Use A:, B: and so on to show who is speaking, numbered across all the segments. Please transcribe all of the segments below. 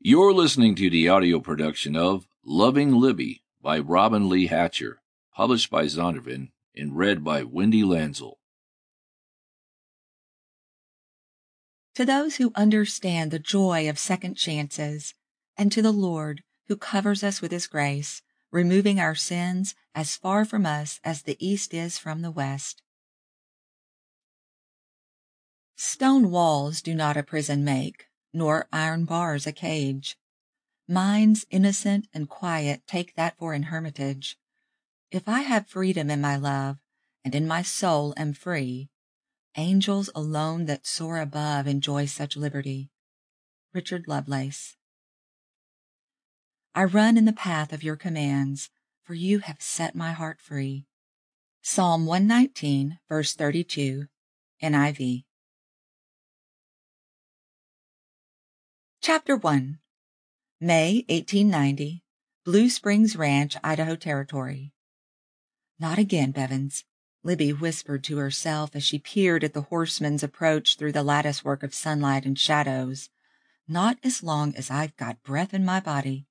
A: You're listening to the audio production of Loving Libby by Robin Lee Hatcher, published by Zondervan and read by Wendy Lanzel.
B: To those who understand the joy of second chances, and to the Lord who covers us with His grace, removing our sins as far from us as the east is from the west. Stone walls do not a prison make, nor iron bars a cage. Minds innocent and quiet take that for an hermitage. If I have freedom in my love, and in my soul am free, angels alone that soar above enjoy such liberty. Richard Lovelace. I run in the path of your commands, for you have set my heart free. Psalm 119, verse 32, NIV. Chapter 1. May 1890, Blue Springs Ranch, Idaho Territory. Not again, Bevins, Libby whispered to herself as she peered at the horseman's approach through the latticework of sunlight and shadows. Not as long as I've got breath in my body.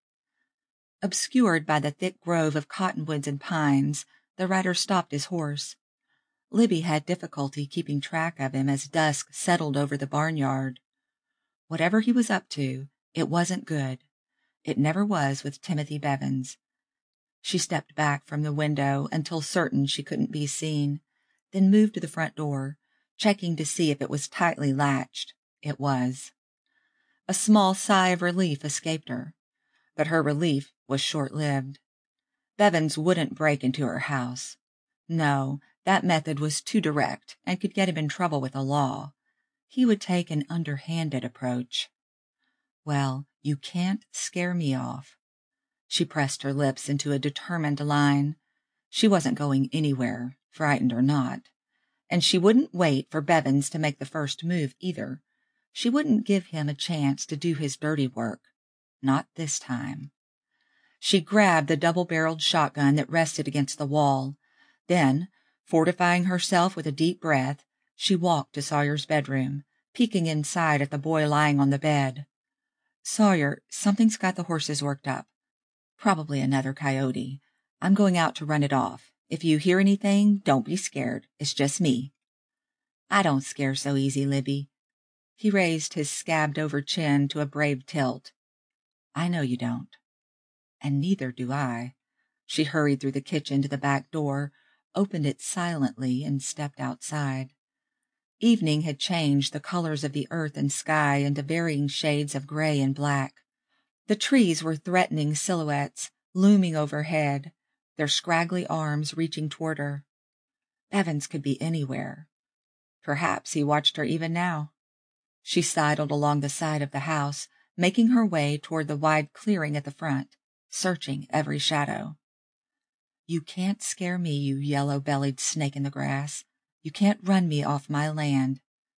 B: Obscured by the thick grove of cottonwoods and pines, the rider stopped his horse. Libby had difficulty keeping track of him as dusk settled over the barnyard. Whatever he was up to, it wasn't good. It never was with Timothy Bevins. She stepped back from the window until certain she couldn't be seen, then moved to the front door, checking to see if it was tightly latched. It was. A small sigh of relief escaped her, but her relief was short-lived. Bevins wouldn't break into her house. No, that method was too direct and could get him in trouble with the law. He would take an underhanded approach. Well, you can't scare me off. She pressed her lips into a determined line. She wasn't going anywhere, frightened or not. And she wouldn't wait for Bevins to make the first move either. She wouldn't give him a chance to do his dirty work. Not this time. She grabbed the double-barreled shotgun that rested against the wall. Then, fortifying herself with a deep breath, she walked to Sawyer's bedroom, peeking inside at the boy lying on the bed. "Sawyer, something's got the horses worked up. Probably another coyote. I'm going out to run it off. If you hear anything, don't be scared. It's just me." "I don't scare so easy, Libby." He raised his scabbed-over chin to a brave tilt. "I know you don't. And neither do I." She hurried through the kitchen to the back door, opened it silently, and stepped outside. Evening had changed the colors of the earth and sky into varying shades of gray and black. The trees were threatening silhouettes, looming overhead, their scraggly arms reaching toward her. Bevins could be anywhere. Perhaps he watched her even now. She sidled along the side of the house, making her way toward the wide clearing at the front, searching every shadow. "You can't scare me, you yellow-bellied snake in the grass. You can't run me off my land."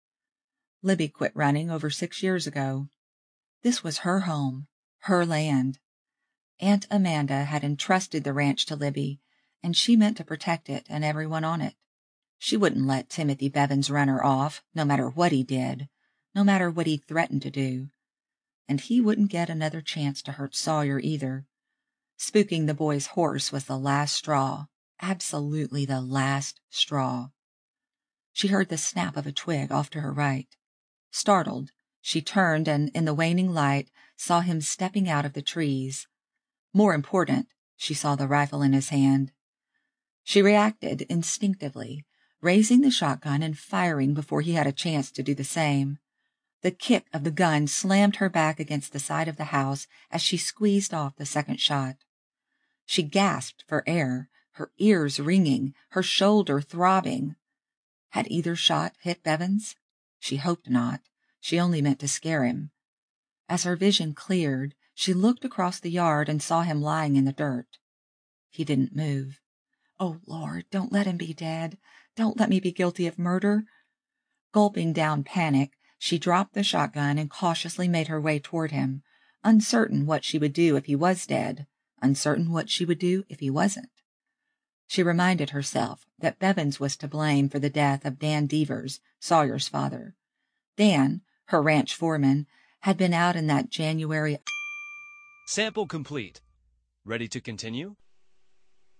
B: Libby quit running over 6 years ago. This was her home, her land. Aunt Amanda had entrusted the ranch to Libby, and she meant to protect it and everyone on it. She wouldn't let Timothy Bevins run her off, no matter what he did, no matter what he threatened to do. And he wouldn't get another chance to hurt Sawyer either. Spooking the boy's horse was the last straw, absolutely the last straw. She heard the snap of a twig off to her right. Startled, she turned and, in the waning light, saw him stepping out of the trees. More important, she saw the rifle in his hand. She reacted instinctively, raising the shotgun and firing before he had a chance to do the same. The kick of the gun slammed her back against the side of the house as she squeezed off the second shot. She gasped for air, her ears ringing, her shoulder throbbing. Had either shot hit Bevins? She hoped not. She only meant to scare him. As her vision cleared, she looked across the yard and saw him lying in the dirt. He didn't move. "Oh, Lord, don't let him be dead. Don't let me be guilty of murder." Gulping down panic, she dropped the shotgun and cautiously made her way toward him, uncertain what she would do if he was dead, uncertain what she would do if he wasn't. She reminded herself that Bevins was to blame for the death of Dan Devers, Sawyer's father. Dan, her ranch foreman, had been out in that January
C: Sample complete. Ready to continue?